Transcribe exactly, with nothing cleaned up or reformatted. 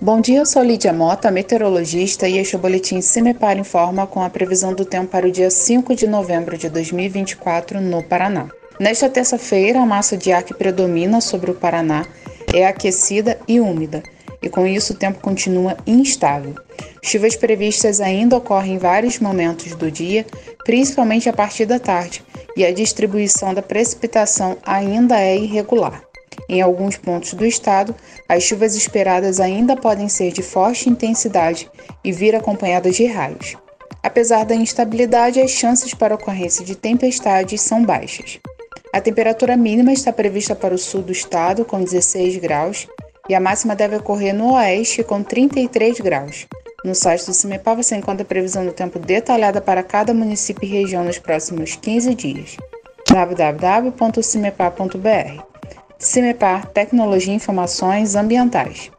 Bom dia, eu sou Lídia Mota, meteorologista, e este é o boletim CIMEPAR Informa com a previsão do tempo para o dia cinco de novembro de dois mil e vinte e quatro no Paraná. Nesta terça-feira, a massa de ar que predomina sobre o Paraná é aquecida e úmida, e com isso o tempo continua instável. Chuvas previstas ainda ocorrem em vários momentos do dia, principalmente a partir da tarde, e a distribuição da precipitação ainda é irregular. Em alguns pontos do estado, as chuvas esperadas ainda podem ser de forte intensidade e vir acompanhadas de raios. Apesar da instabilidade, as chances para ocorrência de tempestades são baixas. A temperatura mínima está prevista para o sul do estado, com dezesseis graus, e a máxima deve ocorrer no oeste, com trinta e três graus. No site do CIMEPAR você encontra a previsão do tempo detalhada para cada município e região nos próximos quinze dias. w w w ponto cimepar ponto b r CIMEPAR, Tecnologia e Informações Ambientais.